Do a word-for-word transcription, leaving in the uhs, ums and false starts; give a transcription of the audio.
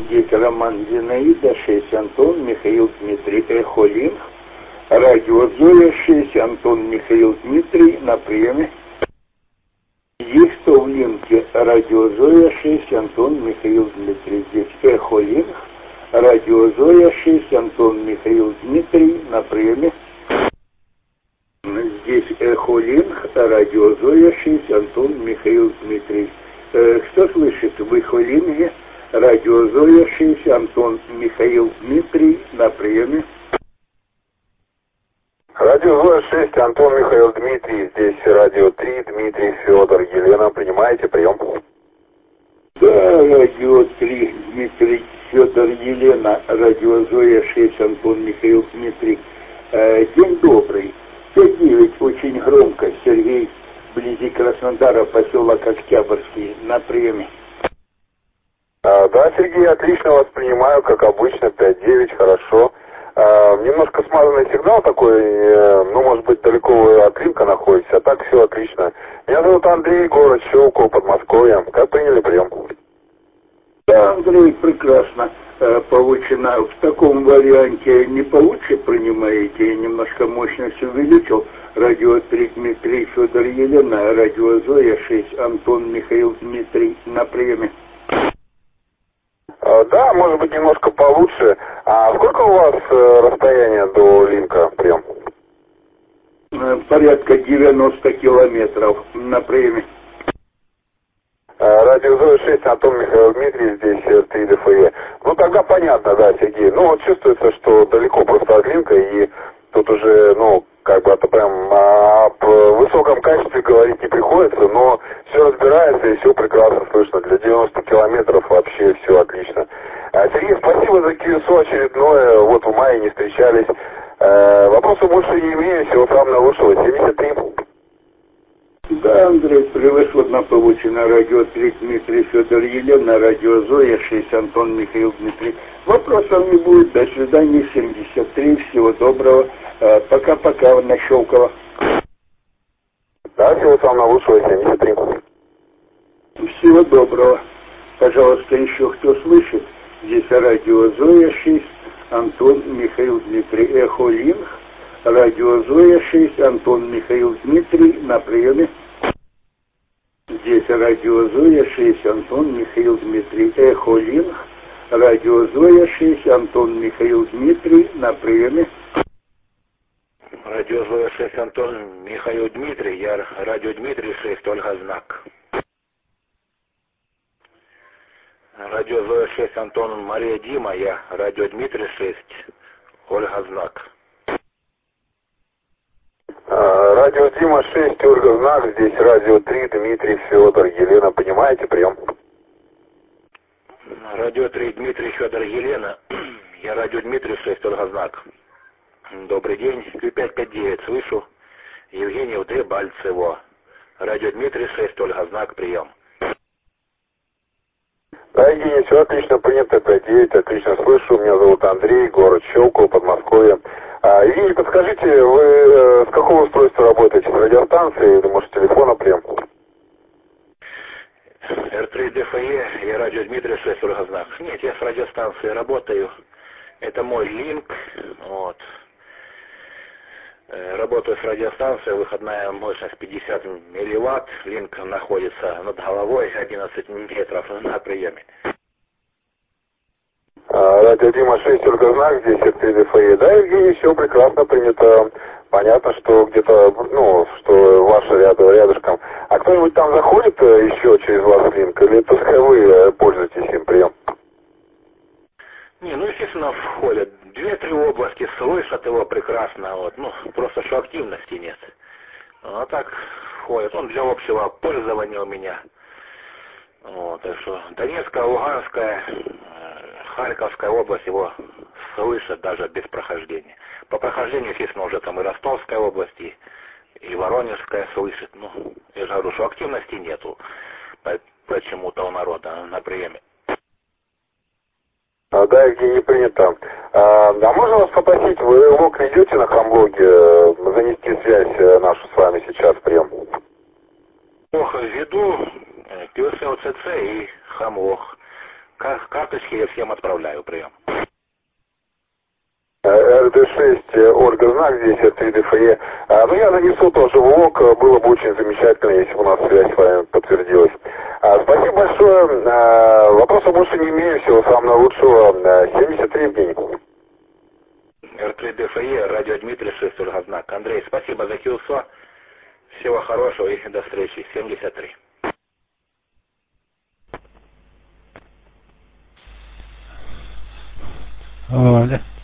Здесь Роман Зинаида, шесть Антон, Михаил Дмитрий, Эхо Линк. Радио Зоя, шесть Антон, Михаил Дмитрий, на приеме. Есть кто в линке? Радио Зоя, шесть Антон, Михаил Дмитрий. Здесь Эхо Линк. Радио Зоя, шесть Антон, Михаил Дмитрий, на приеме. Здесь Эхо Линк, Радио Зоя, шесть Антон, Михаил Дмитрий. Э, кто слышит в Эхо Линке? Радио Зоя, шесть Антон, Михаил Дмитрий, на приеме. Радио Зоя шесть, Антон, Михаил Дмитрий, здесь Радио три, Дмитрий, Федор, Елена, принимаете прием? Да, Радио три, Дмитрий, Федор, Елена, Радио Зоя шесть, Антон, Михаил Дмитрий. Э, день добрый. пять девять, очень громко, Сергей, вблизи Краснодара, поселок Октябрьский, на приеме. А, да, Сергей, отлично вас принимаю, как обычно, пять девять, хорошо. А, немножко смазанный сигнал такой, э, ну, может быть, далеко от Линка находитесь, а так все отлично. Меня зовут Андрей, город Щелково, Подмосковье. Как приняли прием? Да, Андрей, прекрасно э, получено. В таком варианте не получше принимаете, я немножко мощность увеличил. Радио три, Дмитрий, Федор, Елена, Радио Зоя шесть, Антон, Михаил Дмитрий, на приеме. А, да, может быть, немножко получше. А сколько у вас э, расстояние до Линка прием? Э, порядка девяносто километров, на приеме. Радио Зоя шесть, Антон, Михаил Дмитрий, здесь три ДФЕ. Ну, тогда понятно, да, Сергей. Ну, вот чувствуется, что далеко просто от Линка, и тут уже, ну, как бы это прям об высоком качестве говорить не приходится, но все разбирается и все прекрасно слышно. Для девяноста километров вообще все отлично. Сергей, спасибо за КСО очередное, вот в мае не встречались. Вопросов больше не имею, всего самого наилучшего, семьдесят три. Да, Андрей, превосходно получено. Радио три, Дмитрий, Федор, Елена, Радио Зоя шесть, Антон, Михаил Дмитрий. Вопросов не будет. До свидания, семьдесят три. Всего доброго. Пока-пока, на Щелково. Да, всего самого лучшего, семьдесят три. Всего доброго. Пожалуйста, еще кто слышит? Здесь Радио Зоя шесть, Антон, Михаил Дмитрий, Эхо Линк. Радио Зоя шесть, Антон, Михаил Дмитрий, на приеме. Здесь Радио Зоя шесть, Антон, Михаил Дмитрий, Эхо Линк. Радио Зоя шесть, Антон, Михаил Дмитрий, на приеме. Радио Зоя шесть, Антон, Михаил Дмитрий, я Радио Дмитрий шесть, Ольга Знак. Радио Зоя шесть, Антон, Мария Дима, я Радио Дмитрий шесть, Ольга Знак. Радио Дима шесть, Ольга Знак, здесь Радио три, Дмитрий, Федор, Елена, понимаете прием? Радио три, Дмитрий, Федор, Елена, я Радио Дмитрий шесть, Ольга Знак. Добрый день, Q пять пять девять, слышу. Евгений Д. Бальцево. Радио Дмитрий шесть, Ольга Знак, прием. Да, Евгений, все отлично, принято, пять девять, отлично слышу. Меня зовут Андрей, город Щелково, Подмосковье. А, Евгений, подскажите, вы э, с какого устройства работаете? С радиостанции или, может, телефона прям? эр три ДФЕ, я Радио Дмитрий шесть, Ольга Знак. Нет, я с радиостанцией работаю. Это мой линк. Вот. Работаю с радиостанцией, выходная мощность пятьдесят милливатт. Линк находится над головой, одиннадцать метров на приеме. Радио Дима шесть, Ольга Знак, здесь эр три ДФЕ. Да, Евгений, все прекрасно принято. Понятно, что где-то, ну, что ваши ряды рядышком. А кто-нибудь там заходит еще через вас линк, или только вы пользуетесь им прием? Не, ну, естественно, входят. Две-три области слышат его прекрасно, вот, ну, просто что активности нет. А так входит. Он для общего пользования у меня. Вот, так что Донецкая, Луганская, Харьковская область его слышат даже без прохождения. По прохождению, естественно, уже там и Ростовская область, и, и Воронежская слышит. Ну, я же говорю, что активности нету почему-то у народа на приеме. А, да, Евгений, принято. А, а можно вас попросить, вы лог ведете на хамблоге, занести связь нашу с вами сейчас, прием? Лог веду, QSLCC и хамлог. карточки я всем отправляю, прием. эр дэ шесть, Ольга, знак здесь, это и дэ эф е. А, ну, я нанесу тоже в лог, было бы очень замечательно, если бы у нас связь с вами подтвердилась. А, спасибо большое, а, вопросов больше не имею, всего самого наилучшего, семьдесят три в день. эр три дэ эф е, радио Дмитрий, шесть, Ольга, знак. Андрей, спасибо за КИЛСО, всего хорошего и до встречи, семьдесят три. Оля.